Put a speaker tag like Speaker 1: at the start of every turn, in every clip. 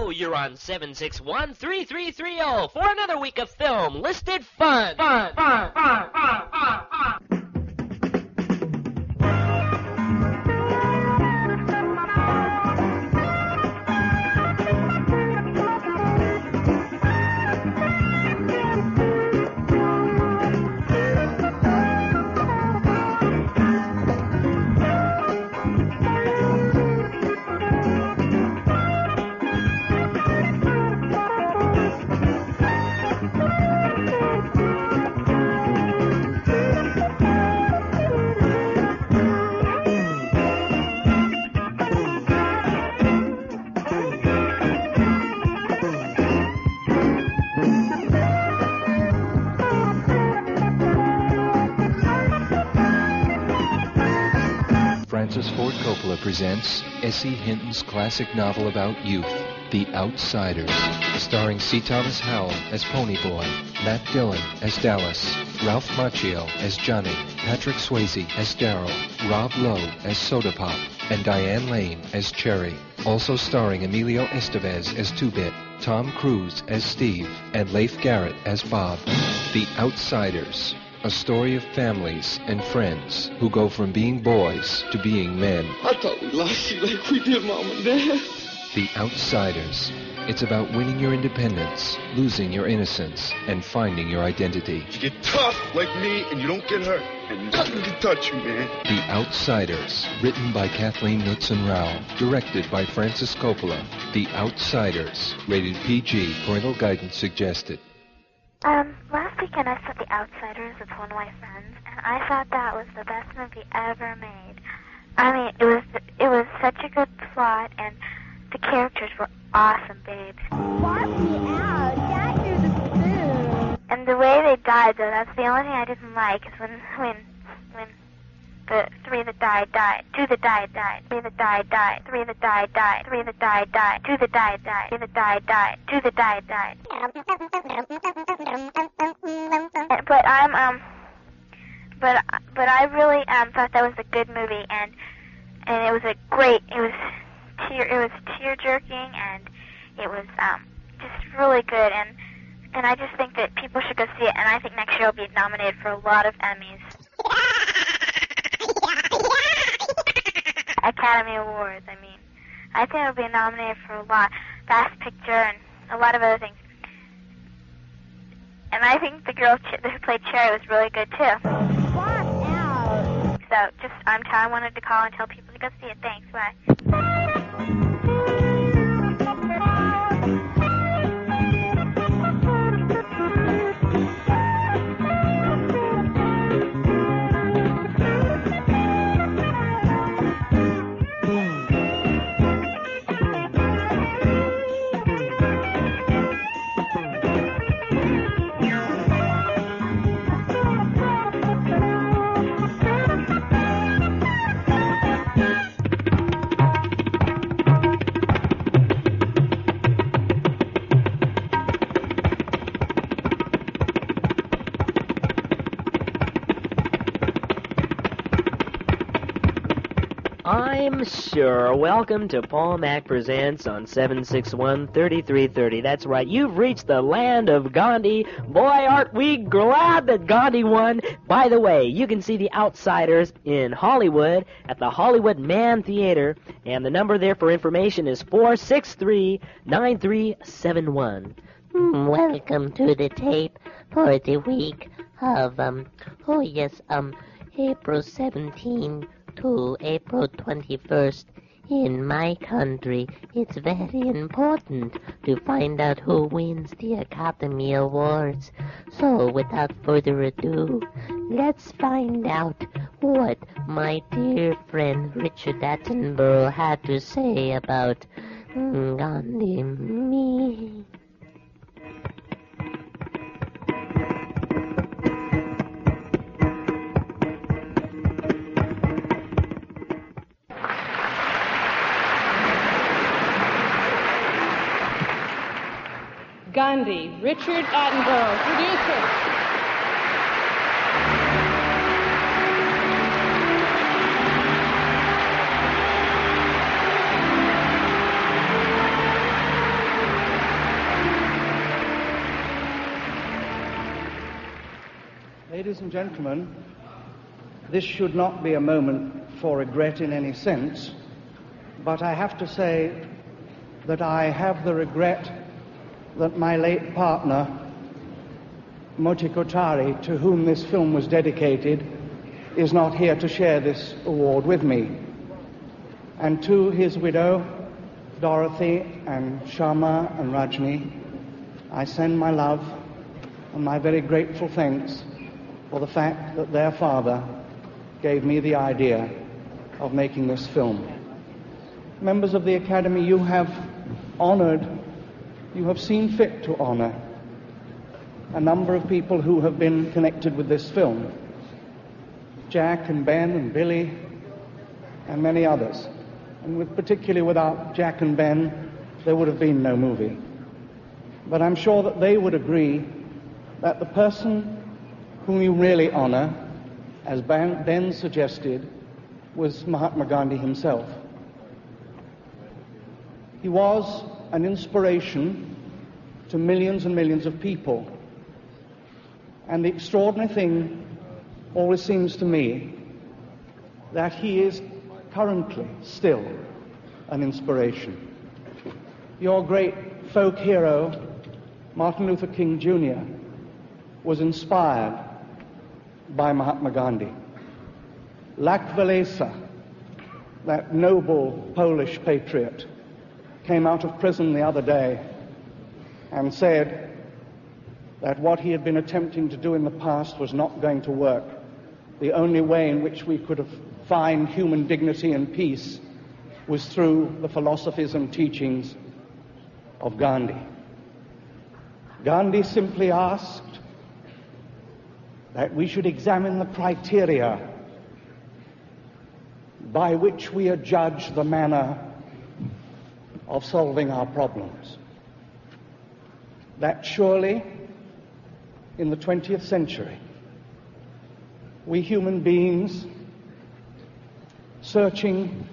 Speaker 1: You're on 761-3330 for another week of film listed fun.
Speaker 2: Francis Ford Coppola presents S.E. Hinton's classic novel about youth, The Outsiders, starring C. Thomas Howell as Ponyboy, Matt Dillon as Dallas, Ralph Macchio as Johnny, Patrick Swayze as Daryl, Rob Lowe as Soda Pop, and Diane Lane as Cherry. Also starring Emilio Estevez as Two-Bit, Tom Cruise as Steve, and Leif Garrett as Bob. The Outsiders. A story of families and friends who go from being boys to being men.
Speaker 3: I thought we lost you like we did Mom and Dad.
Speaker 2: The Outsiders. It's about winning your independence, losing your innocence, and finding your identity.
Speaker 3: You get tough like me and you don't get hurt. And nothing can touch you, man.
Speaker 2: The Outsiders. Written by Kathleen Knutson Rao. Directed by Francis Coppola. The Outsiders. Rated PG. Parental guidance suggested.
Speaker 4: Last weekend I saw The Outsiders with one of my friends, and I thought that was the best movie ever made. I mean, it was such a good plot, and the characters were awesome, babes.
Speaker 5: Walk me out, Dad, the spoon.
Speaker 4: And the way they died, though, that's the only thing I didn't like, is when the three that died, two that died, three that died, three that died, three that died, two that died, three that died, two that died. But I really thought that was a good movie, and it was tear jerking, and it was just really good, and I just think that people should go see it, and I think next year it'll be nominated for a lot of Emmys. Academy Awards, I mean. I think it'll be nominated for a lot. Best Picture and a lot of other things. And I think the girl who played Cherry was really good, too.
Speaker 5: Walk out.
Speaker 4: So, I wanted to call and tell people to go see it. Thanks, bye.
Speaker 1: I'm sure. Welcome to Paul Mac Presents on 761-3330. That's right, you've reached the land of Gandhi. Boy, aren't we glad that Gandhi won. By the way, you can see The Outsiders in Hollywood at the Hollywood Mann Theater, and the number there for information is 463-9371.
Speaker 6: Welcome to the tape for the week of, April 17 to April 21st. In my country, it's very important to find out who wins the Academy Awards. So, without further ado, let's find out what my dear friend Richard Attenborough had to say about Gandhi. Me.
Speaker 7: Gandhi, Richard Attenborough, producer.
Speaker 8: Ladies and gentlemen, this should not be a moment for regret in any sense, but I have to say that I have the regret that my late partner, Moti Kothari, to whom this film was dedicated, is not here to share this award with me. And to his widow, Dorothy and Sharma and Rajni, I send my love and my very grateful thanks for the fact that their father gave me the idea of making this film. Members of the Academy, you have seen fit to honor a number of people who have been connected with this film. Jack and Ben and Billy and many others. And particularly without Jack and Ben, there would have been no movie. But I'm sure that they would agree that the person whom you really honor, as Ben suggested, was Mahatma Gandhi himself. He was an inspiration to millions and millions of people. And the extraordinary thing always seems to me that he is currently still an inspiration. Your great folk hero, Martin Luther King Jr., was inspired by Mahatma Gandhi. Lech Walesa, that noble Polish patriot, came out of prison the other day and said that what he had been attempting to do in the past was not going to work. The only way in which we could find human dignity and peace was through the philosophies and teachings of Gandhi. Gandhi simply asked that we should examine the criteria by which we adjudge the manner of solving our problems. That surely, in the 20th century, we human beings, searching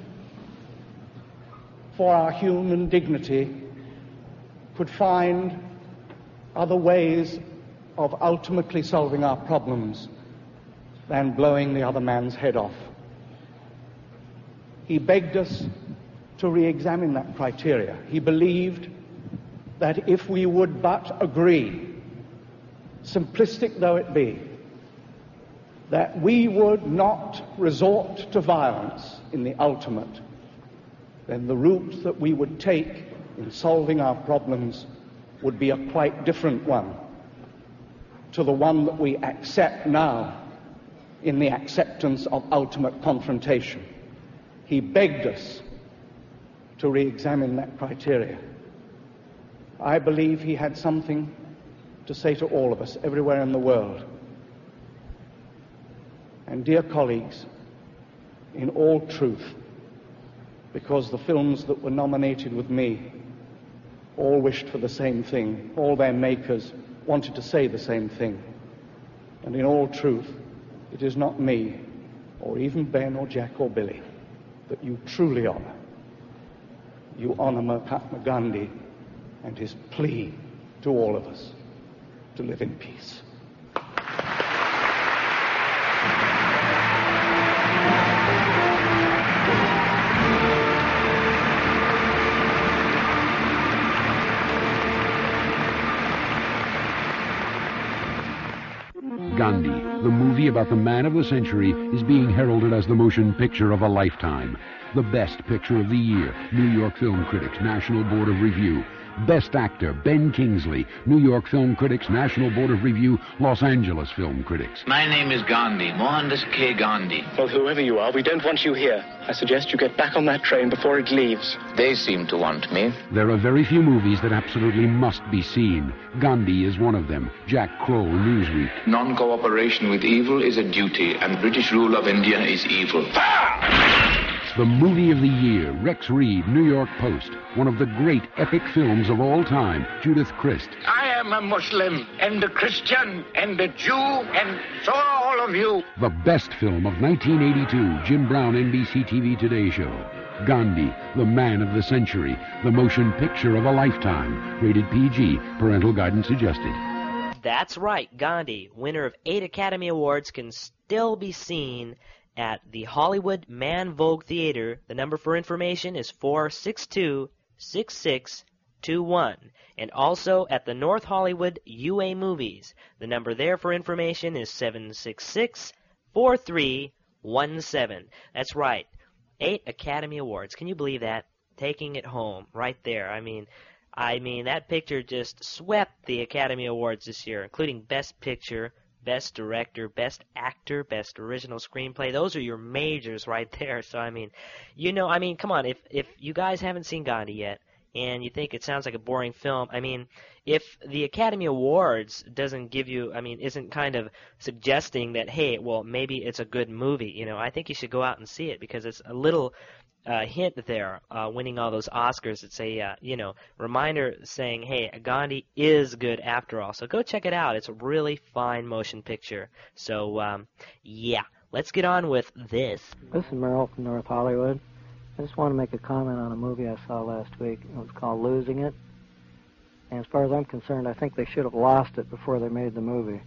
Speaker 8: for our human dignity, could find other ways of ultimately solving our problems than blowing the other man's head off. He begged us to re-examine that criteria. He believed that if we would but agree, simplistic though it be, that we would not resort to violence in the ultimate, then the route that we would take in solving our problems would be a quite different one to the one that we accept now in the acceptance of ultimate confrontation. He begged us to re-examine that criteria. I believe he had something to say to all of us everywhere in the world. And dear colleagues, in all truth, because the films that were nominated with me all wished for the same thing, all their makers wanted to say the same thing. And in all truth, it is not me, or even Ben or Jack or Billy, that you truly honor. You honor Mahatma Gandhi and his plea to all of us to live in peace.
Speaker 9: Gandhi, the movie about the man of the century, is being heralded as the motion picture of a lifetime. The best picture of the year, New York Film Critics National Board of Review. Best Actor, Ben Kingsley, New York Film Critics National Board of Review, Los Angeles Film Critics.
Speaker 10: My name is Gandhi, Mohandas K. Gandhi.
Speaker 11: Well, whoever you are, we don't want you here. I suggest you get back on that train before it leaves.
Speaker 10: They seem to want me.
Speaker 9: There are very few movies that absolutely must be seen. Gandhi is one of them. Jack Kroll, Newsweek.
Speaker 10: Non-cooperation with evil is a duty, and British rule of India is evil.
Speaker 9: The movie of the year, Rex Reed, New York Post. One of the great epic films of all time, Judith Crist.
Speaker 12: I am a Muslim and a Christian and a Jew, and so are all of you.
Speaker 9: The best film of 1982, Jim Brown, NBC TV Today Show. Gandhi, the man of the century, the motion picture of a lifetime. Rated PG, parental guidance suggested.
Speaker 1: That's right, Gandhi, winner of 8 Academy Awards, can still be seen at the Hollywood Man Vogue Theater. The number for information is 462-6621. And also at the North Hollywood UA Movies. The number there for information is 766-4317. That's right, 8 Academy Awards. Can you believe that? Taking it home right there. I mean, that picture just swept the Academy Awards this year, including Best Picture, Best Director, Best Actor, Best Original Screenplay. Those are your majors right there. So, come on. If you guys haven't seen Gandhi yet, and you think it sounds like a boring film, if the Academy Awards doesn't give you, isn't kind of suggesting that, hey, well, maybe it's a good movie, I think you should go out and see it, because it's a little hint there, winning all those Oscars. It's a, reminder saying, hey, Gandhi is good after all. So go check it out. It's a really fine motion picture. So, yeah, let's get on with this.
Speaker 13: This is Merrill from North Hollywood. I just want to make a comment on a movie I saw last week. It was called Losing It. And as far as I'm concerned, I think they should have lost it before they made the movie.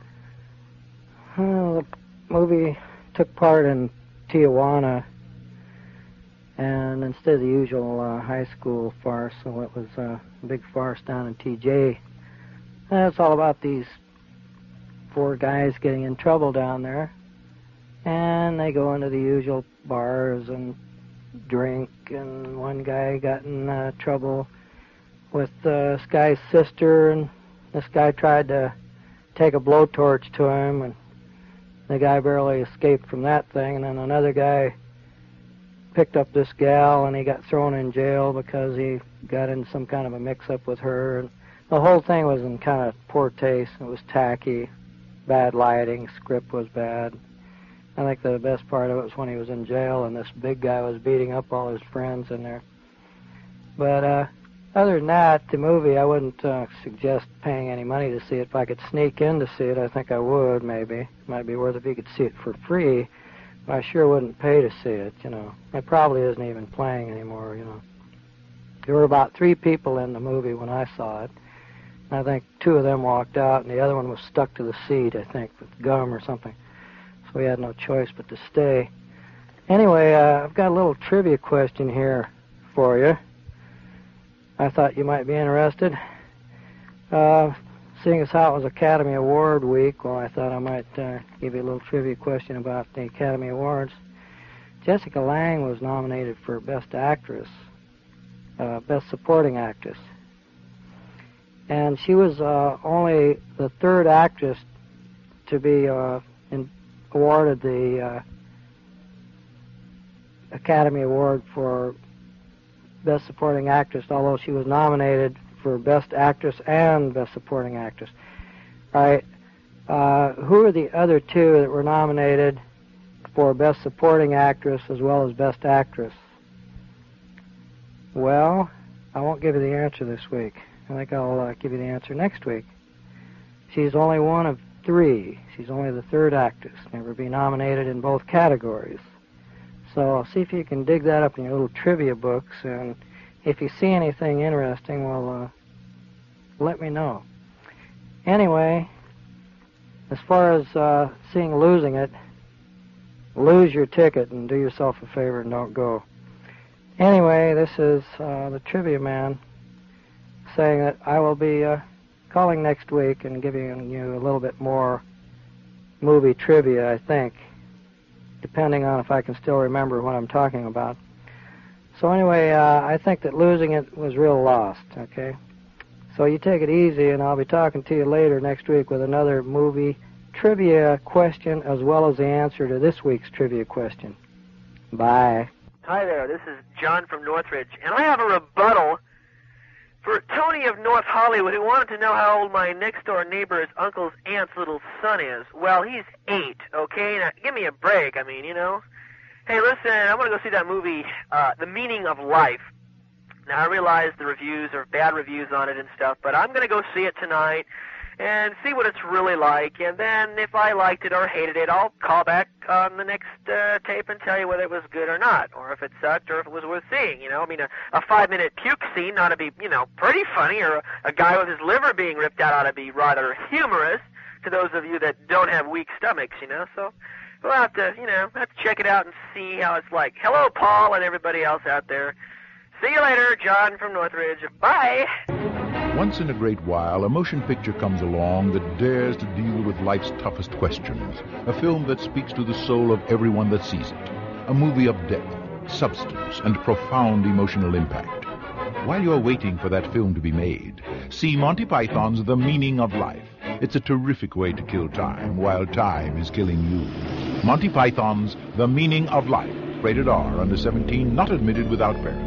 Speaker 13: The movie took part in Tijuana, and instead of the usual high school farce, so it was a big farce down in TJ. And it's all about these 4 guys getting in trouble down there, and they go into the usual bars and drink, and one guy got in trouble with this guy's sister, and this guy tried to take a blowtorch to him, and the guy barely escaped from that thing, and then another guy picked up this gal, and he got thrown in jail because he got in some kind of a mix-up with her, and the whole thing was in kind of poor taste. It was tacky, bad lighting, script was bad. I think the best part of it was when he was in jail and this big guy was beating up all his friends in there. But other than that, the movie, I wouldn't suggest paying any money to see it. If I could sneak in to see it, I think I would, maybe. It might be worth it if you could see it for free. But I sure wouldn't pay to see it, It probably isn't even playing anymore, There were about 3 people in the movie when I saw it. And I think 2 of them walked out, and the other one was stuck to the seat, I think, with gum or something. So we had no choice but to stay. Anyway, I've got a little trivia question here for you. I thought you might be interested. Seeing as how it was Academy Award week, well, I thought I might give you a little trivia question about the Academy Awards. Jessica Lange was nominated for Best Actress, Best Supporting Actress. And she was only the 3rd actress to be awarded the Academy Award for Best Supporting Actress, although she was nominated for Best Actress and Best Supporting Actress. All right. Who are the other 2 that were nominated for Best Supporting Actress as well as Best Actress? Well, I won't give you the answer this week. I think I'll give you the answer next week. She's only one of 3. She's only the 3rd actress to ever be nominated in both categories. So I'll see if you can dig that up in your little trivia books, and if you see anything interesting, well, let me know. Anyway, as far as seeing Losing It, lose your ticket and do yourself a favor and don't go. Anyway, this is the Trivia Man saying that I will be calling next week and giving you a little bit more movie trivia, I think, depending on if I can still remember what I'm talking about. So anyway, I think that Losing It was real lost, okay? So you take it easy, and I'll be talking to you later next week with another movie trivia question as well as the answer to this week's trivia question. Bye.
Speaker 14: Hi there, this is John from Northridge, and I have a rebuttal for Tony of North Hollywood, who wanted to know how old my next-door neighbor's uncle's aunt's little son is. Well, he's 8, okay? Now, give me a break, Hey, listen, I'm going to go see that movie, The Meaning of Life. Now, I realize the reviews are bad reviews on it and stuff, but I'm going to go see it tonight, and see what it's really like. And then if I liked it or hated it, I'll call back on the next tape and tell you whether it was good or not, or if it sucked, or if it was worth seeing. You know, I mean, a 5-minute puke scene ought to be, you know, pretty funny, or a guy with his liver being ripped out ought to be rather humorous to those of you that don't have weak stomachs, you know. So we'll have to, you know, check it out and see how it's like. Hello, Paul, and everybody else out there. See you later, John from Northridge. Bye.
Speaker 15: Once in a great while, a motion picture comes along that dares to deal with life's toughest questions. A film that speaks to the soul of everyone that sees it. A movie of depth, substance, and profound emotional impact. While you're waiting for that film to be made, see Monty Python's The Meaning of Life. It's a terrific way to kill time while time is killing you. Monty Python's The Meaning of Life. Rated R, under 17, not admitted without parent.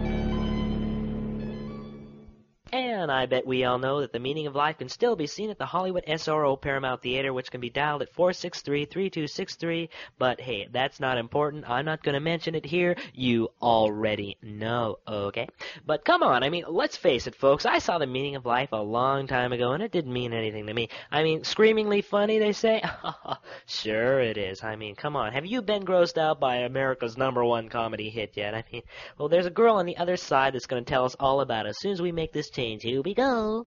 Speaker 1: And I bet we all know that The Meaning of Life can still be seen at the Hollywood SRO Paramount Theater, which can be dialed at 463-3263. But hey, that's not important. I'm not going to mention it here. You already know, okay? But come on, I mean, let's face it, folks. I saw The Meaning of Life a long time ago, and it didn't mean anything to me. I mean, screamingly funny, they say? Sure it is. I mean, come on. Have you been grossed out by America's #1 comedy hit yet? I mean, well, there's a girl on the other side that's going to tell us all about it as soon as we make this change. Here we go.